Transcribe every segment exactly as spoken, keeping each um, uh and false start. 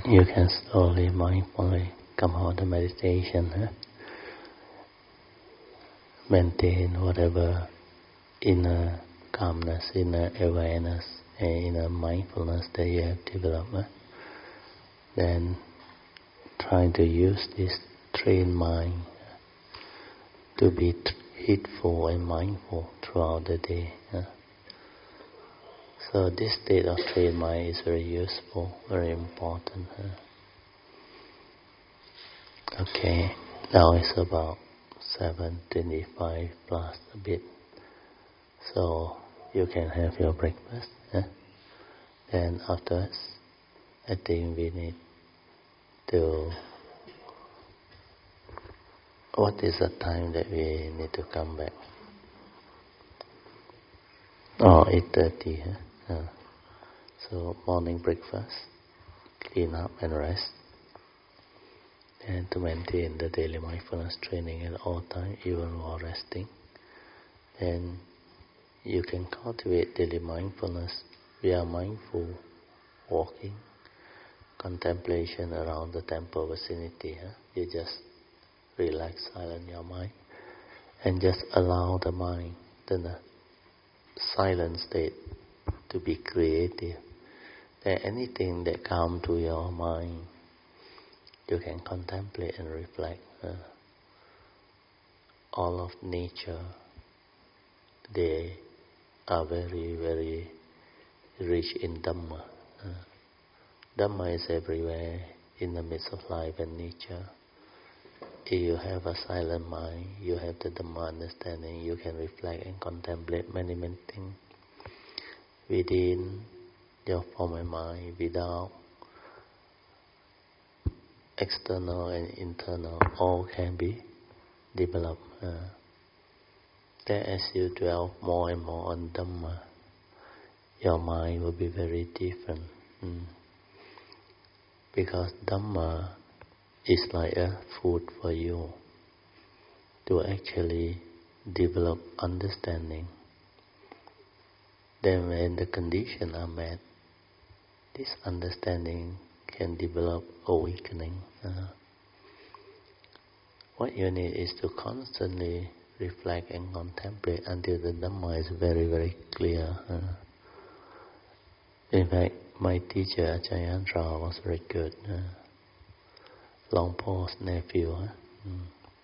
you can slowly, mindfully come out of meditation. Huh? Maintain whatever inner calmness, inner awareness, and inner mindfulness that you have developed. Huh? Then trying to use this trained mind to be heedful and mindful throughout the day. Huh? So this state of trained mind is very useful, very important. Huh? Okay, now it's about seven twenty-five plus a bit. So you can have your breakfast. Huh? Then afterwards, I think we need to... What is the time that we need to come back? Oh, eight thirty. Huh? Uh, so morning breakfast, clean up and rest. And to maintain the daily mindfulness training at all times, even while resting. Then you can cultivate daily mindfulness via mindful walking, contemplation around the temple vicinity. Huh? You just relax, silent your mind, and just allow the mind, the silent state, to be creative. Then anything that comes to your mind, you can contemplate and reflect. Uh, all of nature, they are very, very rich in Dhamma. Uh, Dhamma is everywhere in the midst of life and nature. If you have a silent mind, you have the Dhamma understanding, you can reflect and contemplate many, many things within your form and mind, without external and internal, all can be developed. Uh, then as you dwell more and more on Dhamma, your mind will be very different. Mm. Because Dhamma is like a food for you to actually develop understanding. Then when the conditions are met, this understanding can develop awakening. Uh, what you need is to constantly reflect and contemplate until the Dhamma is very, very clear. Uh, in fact, my teacher, Ajahn Chah, was very good. Uh, Long Paul's nephew. Huh? Mm.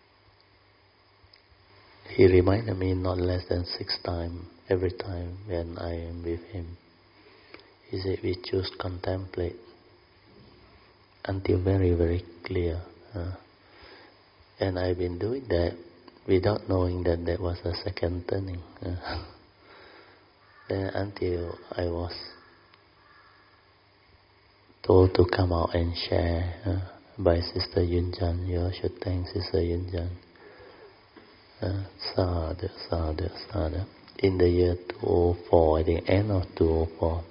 He reminded me not less than six times every time when I am with him. He said, we choose contemplate until very, very clear. Uh, and I've been doing that without knowing that that was a second turning. Uh, then until I was told to come out and share uh, by Sister Yun Jan. You should thank Sister Yun Jan. Uh, sadhu, sadhu, sadhu. In the year two thousand four, I think end of two thousand four,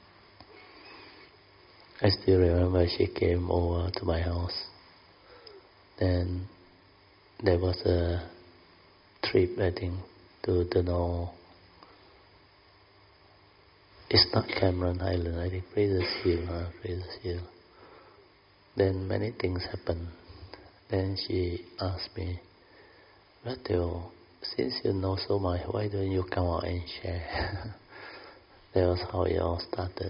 I still remember she came over to my house. Then there was a trip, I think, to the north. It's not Cameron Highland, I think Fraser's Hill, huh? Fraser's Hill. Then many things happened. Then she asked me, Ratil, since you know so much, why don't you come out and share? That was how it all started.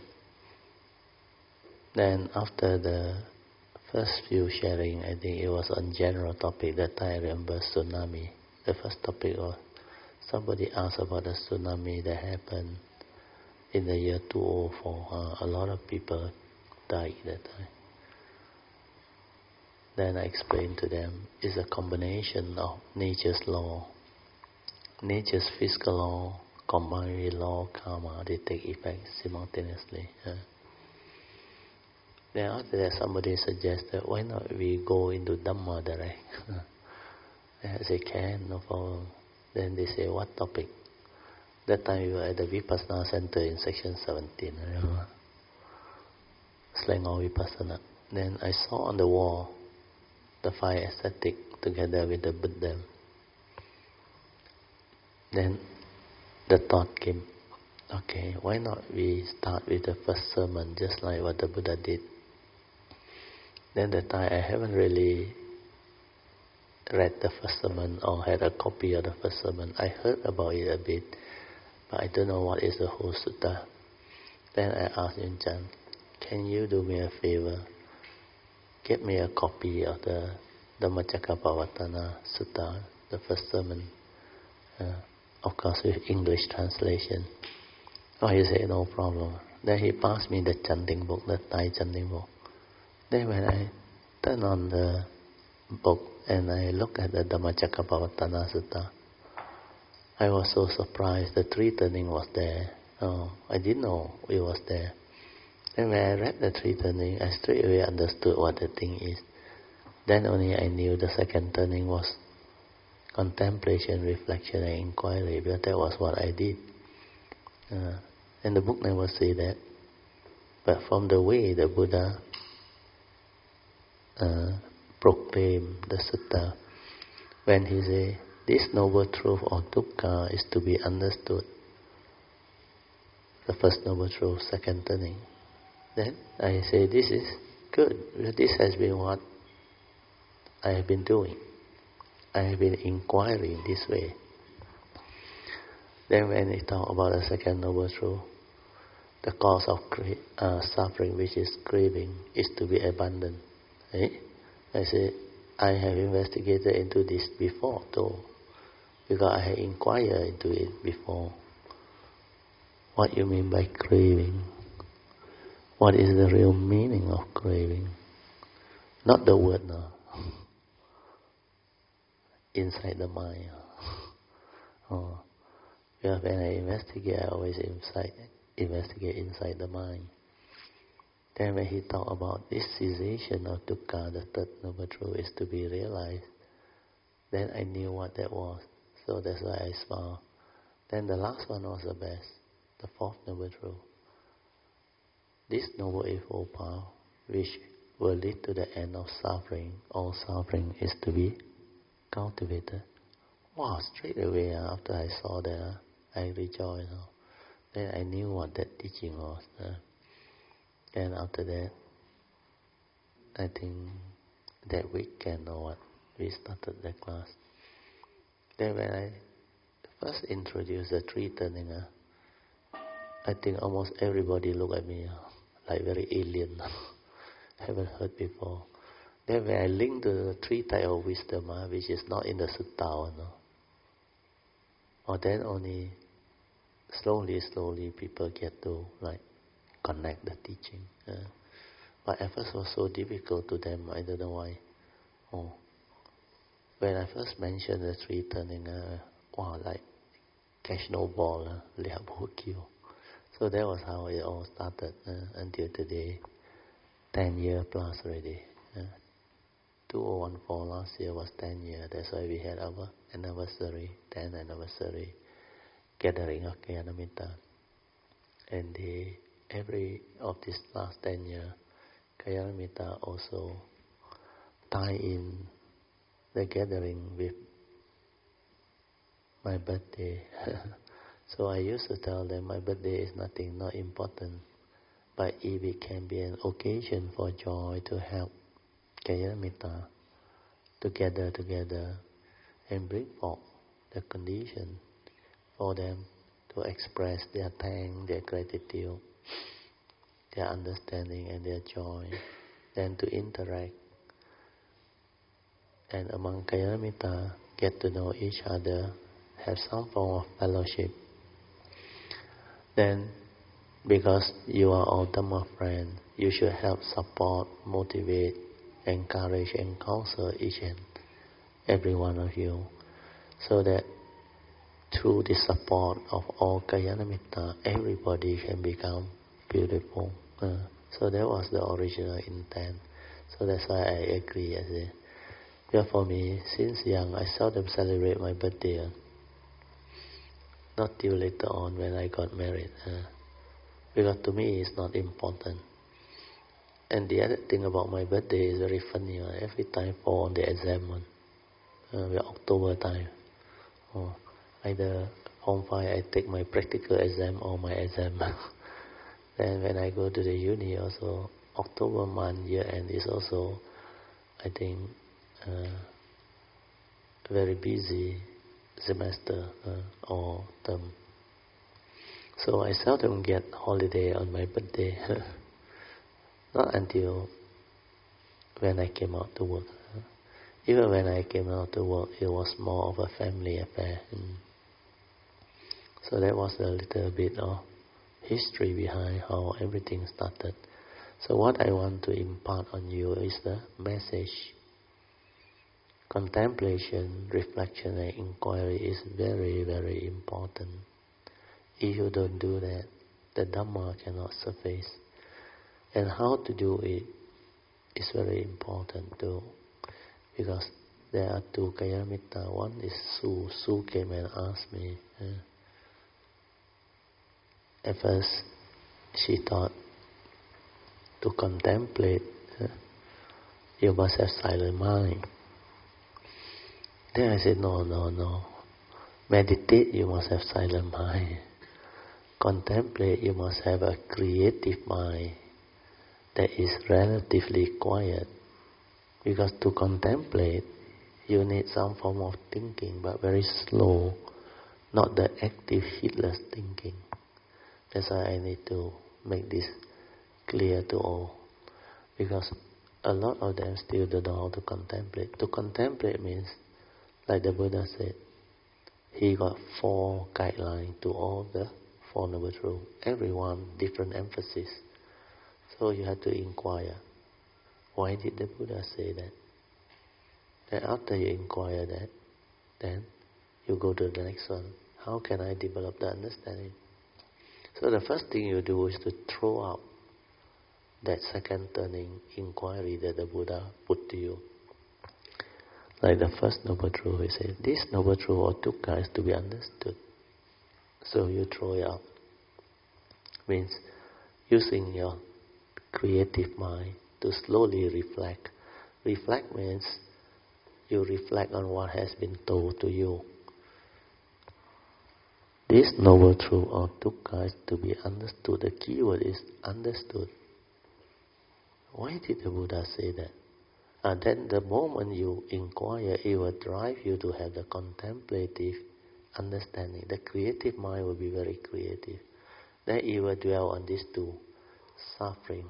Then after the first few sharing, I think it was on general topic. That time I remember tsunami. The first topic was somebody asked about the tsunami that happened in the year two thousand four. Uh, a lot of people died that time. Then I explained to them, it's a combination of nature's law, nature's physical law, combined with law, karma, they take effect simultaneously. Uh. Then after that, somebody suggested, why not we go into Dhamma direct? I said, can, no problem. Then they say, what topic? That time we were at the Vipassana Center in section seventeen, I remember. Selangor Vipassana. Then I saw on the wall the five ascetic together with the Buddha. Then the thought came, okay, why not we start with the first sermon, just like what the Buddha did. Then that time I haven't really read the first sermon or had a copy of the first sermon. I heard about it a bit, but I don't know what is the whole sutta. Then I asked Yun Chan, can you do me a favor? Get me a copy of the Dhammacakkappavattana Sutta, the first sermon, uh, of course with English translation. Oh, he said, no problem. Then he passed me the chanting book, the Thai chanting book. Then when I turned on the book and I looked at the Dhammacakkappavattana Sutta, I was so surprised. The three turning was there. Oh, I didn't know it was there. Then when I read the three turning, I straight away understood what the thing is. Then only I knew the second turning was contemplation, reflection and inquiry, because that was what I did. Uh, and the book never say that. But from the way the Buddha uh, proclaimed the sutta, when he say, this noble truth of dukkha is to be understood, the first noble truth, second turning, then I say, this is good. This has been what I have been doing. I have been inquiring this way. Then when he talk about the second noble truth, the cause of cra- uh, suffering, which is craving, is to be abandoned. Eh? I say, I have investigated into this before too, because I have inquired into it before. What you mean by craving? What is the real meaning of craving? Not the word, no. Inside the mind. Oh. Because when I investigate, I always inside, investigate inside the mind. Then when he talked about this cessation of dukkha, the third noble truth is to be realized, then I knew what that was. So that's why I smiled. Then the last one was the best, the fourth noble truth. This noble eightfold path, which will lead to the end of suffering, all suffering is to be cultivated. Wow, straight away uh, after I saw that, uh, I rejoiced. Uh, then I knew what that teaching was. Uh, and after that, I think that weekend or what, we started the class. Then when I first introduced the three turning, uh, I think almost everybody looked at me uh, like very alien. Haven't heard before. Then when I linked to the three type of wisdom, uh, which is not in the sutta, no? Or then only slowly, slowly people get to like connect the teaching. Uh, but at first it was so difficult to them. I don't know why. Oh, when I first mentioned the three turning, uh, wow, like catch no ball, uh, liab kill. So that was how it all started uh, until today. Ten years plus already. Uh, two thousand fourteen last year was ten years. That's why we had our anniversary, tenth anniversary gathering of Kalyana. And the, every of this last ten years, Kalyana also tie in the gathering with my birthday. So I used to tell them my birthday is nothing, not important, but if it can be an occasion for joy to help Kalyana to gather together and bring forth the condition for them to express their thanks, their gratitude, their understanding and their joy, then to interact and among Kalyana get to know each other, have some form of fellowship. Then, because you are all Dhamma friends, you should help support, motivate, encourage and counsel each and every one of you, so that through the support of all Kalyana everybody can become beautiful. Uh, so that was the original intent. So that's why I agree. I say, yeah, for me, since young, I seldom celebrate my birthday. Uh, not till later on when I got married. Uh, because to me, it's not important. And the other thing about my birthday is very funny. Uh, every time fall on the exam one. Uh, the October time. Oh, either form five, I take my practical exam or my exam. Then when I go to the uni also, October month, year end is also, I think, uh, very busy semester uh, or term. So I seldom get holiday on my birthday. Not until when I came out to work. Even when I came out to work, it was more of a family affair. Mm. So that was a little bit of history behind how everything started. So what I want to impart on you is the message. Contemplation, reflection and inquiry is very, very important. If you don't do that, the Dhamma cannot surface. And how to do it is very important too. Because there are two Kayamitta. One is Sue. Sue came and asked me. Uh, at first, she thought to contemplate, uh, you must have silent mind. Then I said, no, no, no. Meditate, you must have silent mind. Contemplate, you must have a creative mind that is relatively quiet. Because to contemplate, you need some form of thinking, but very slow, not the active, heedless thinking. That's why I need to make this clear to all. Because a lot of them still don't know how to contemplate. To contemplate means, like the Buddha said, he got four guidelines to all the Four Noble Truths. Everyone, different emphasis. So you have to inquire. Why did the Buddha say that? Then after you inquire that, then you go to the next one. How can I develop the understanding? So the first thing you do is to throw out that second turning inquiry that the Buddha put to you. Like the first Noble Truth, he said, this Noble Truth or dukkha is to be understood. So you throw it out. Means using your creative mind to slowly reflect. Reflect means you reflect on what has been told to you. This Noble Truth or dukkha is to be understood. The key word is understood. Why did the Buddha say that? And then the moment you inquire, it will drive you to have the contemplative understanding. The creative mind will be very creative. Then it will dwell on these two, suffering,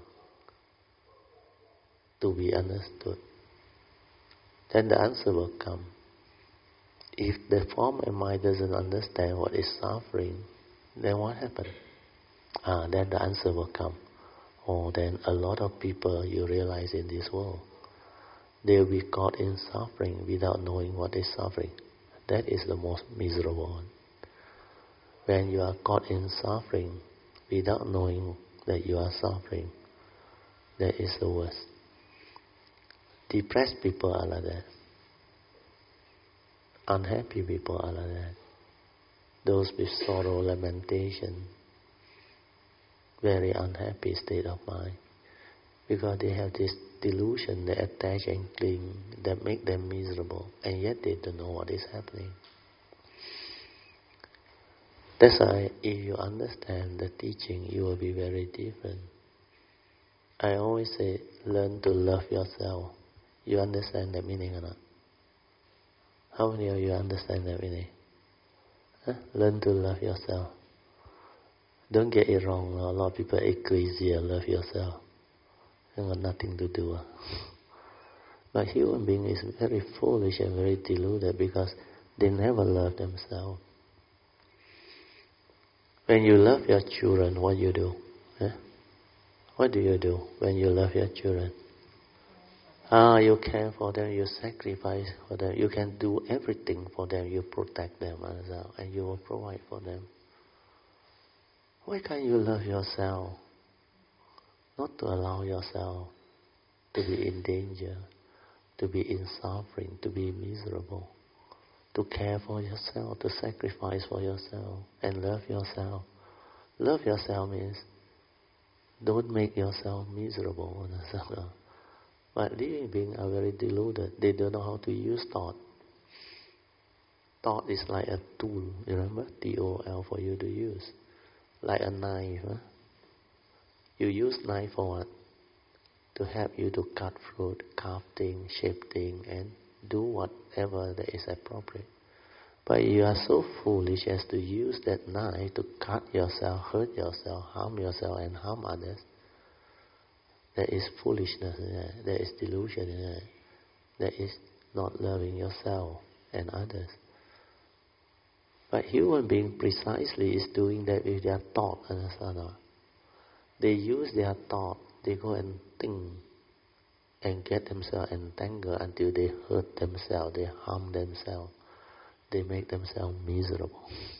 to be understood. Then the answer will come. If the form and mind doesn't understand what is suffering, then what happens? Ah, then the answer will come. Oh, then a lot of people you realize in this world, they will be caught in suffering without knowing what is suffering. That is the most miserable one. When you are caught in suffering without knowing that you are suffering, that is the worst. Depressed people are like that. Unhappy people are like that. Those with sorrow, lamentation, very unhappy state of mind. Because they have this delusion, they attach and cling, that make them miserable, and yet they don't know what is happening. That's why if you understand the teaching, you will be very different. I always say, learn to love yourself. You understand that meaning or not? How many of you understand that meaning? Huh? Learn to love yourself. Don't get it wrong. A lot of people are crazy. Love yourself. It got nothing to do. But human being is very foolish and very deluded because they never love themselves. When you love your children, what you do? Huh? What do you do when you love your children? Ah, you care for them, you sacrifice for them, you can do everything for them, you protect them and you will provide for them. Why can't you love yourself? Not to allow yourself to be in danger, to be in suffering, to be miserable, to care for yourself, to sacrifice for yourself, and love yourself. Love yourself means don't make yourself miserable. But living beings are very deluded. They don't know how to use thought. Thought is like a tool, you remember? T O L for you to use. Like a knife. Huh? You use knife for what? to help you to cut fruit, carve things, shape things, and do whatever that is appropriate. But you are so foolish as to use that knife to cut yourself, hurt yourself, harm yourself, and harm others. That is foolishness, that is delusion, that is not loving yourself and others. But human being precisely is doing that with their thought, understand? They use their thought, they go and think and get themselves entangled until they hurt themselves, they harm themselves. They make themselves miserable.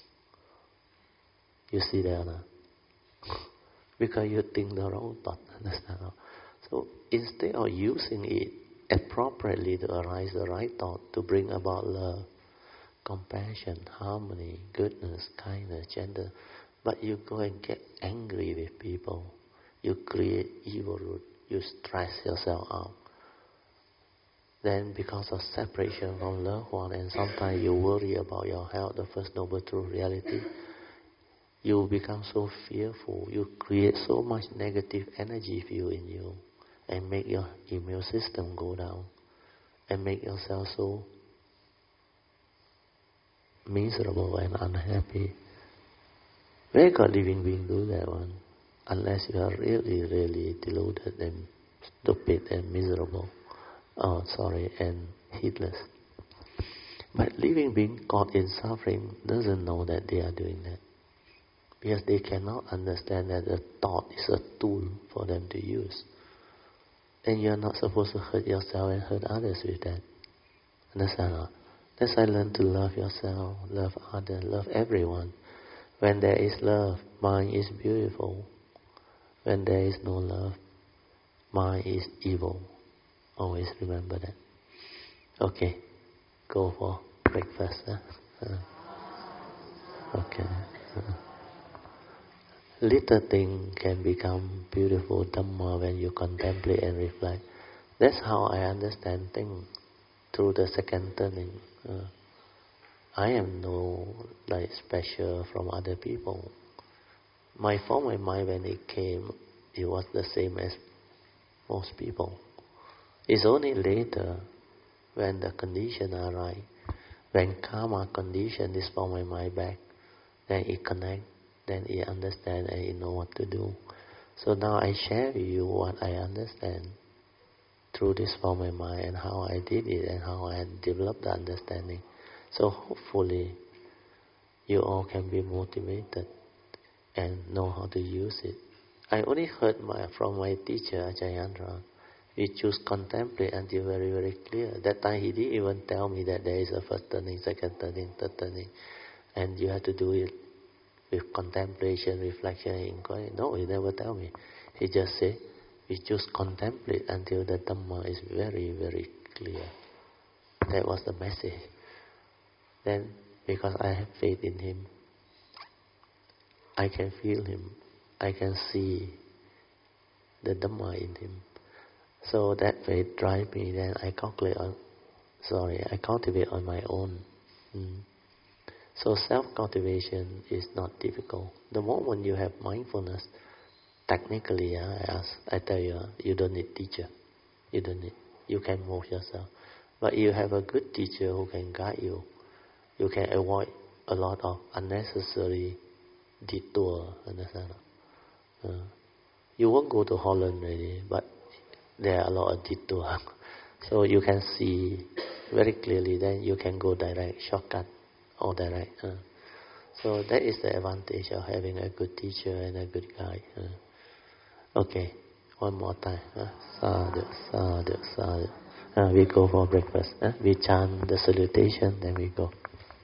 You see that, no? Because you think the wrong thought, understand? So instead of using it appropriately to arise the right thought, to bring about love, compassion, harmony, goodness, kindness, gender, but you go and get angry with people, you create evil root, you stress yourself out. Then because of separation from loved one, and sometimes you worry about your health, the First Noble Truth reality, you become so fearful, you create so much negative energy field in you, and make your immune system go down, and make yourself so miserable and unhappy. Where can living being do that one? Unless you are really, really deluded and stupid and miserable. Oh, sorry, and heedless. But living being caught in suffering doesn't know that they are doing that. Because they cannot understand that the thought is a tool for them to use. And you are not supposed to hurt yourself and hurt others with that. Understand? That's why learn to love yourself, love others, love everyone. When there is love, mind is beautiful. When there is no love, mind is evil. Always remember that. Okay, go for breakfast. Huh? Uh, okay. Uh. Little thing can become beautiful Dhamma when you contemplate and reflect. That's how I understand things through the second turning. Uh, I am no like special from other people. My form of mind when it came, it was the same as most people. It's only later, when the conditions are right, when karma condition this form of mind back, then it connect, then it understand and it know what to do. So now I share with you what I understand through this form of mind and how I did it and how I developed the understanding. So hopefully you all can be motivated and know how to use it. I only heard my, from my teacher Ajayandra. We choose contemplate until very, very clear. That time he didn't even tell me that there is a first turning, second turning, third turning. And you have to do it with contemplation, reflection, and inquiry. No, he never tell me. He just said, we choose contemplate until the Dhamma is very, very clear. That was the message. Then, because I have faith in him, I can feel him. I can see the Dhamma in him. So that faith drive me, then I calculate on, sorry, I cultivate on my own. Mm. So self-cultivation is not difficult. The moment you have mindfulness, technically, uh, I ask, I tell you, uh, you don't need teacher. You don't need, you can move yourself. But you have a good teacher who can guide you. You can avoid a lot of unnecessary detour, understand? Uh, you won't go to Holland really, but there are a lot of detour. So you can see very clearly, then you can go direct, shortcut, or direct. Uh. So that is the advantage of having a good teacher and a good guide. Uh. Okay, one more time. Uh. Sadhu, sadhu, sadhu. Uh, we go for breakfast. Uh. We chant the salutation, then we go.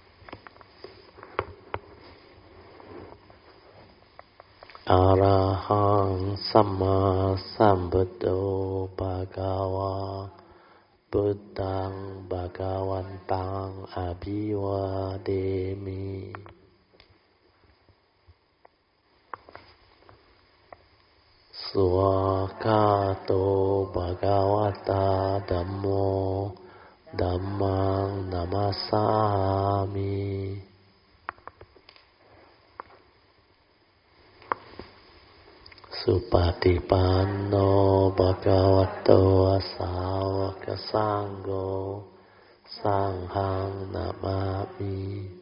Arahang Samma Sambuddho Bhagava Buddhang Bhagavantang Abhivademi. Swakato Bhagavata Dhammo Dhammang Namasami. Supatipanno bhagavato sāvaka sangho sanghang namami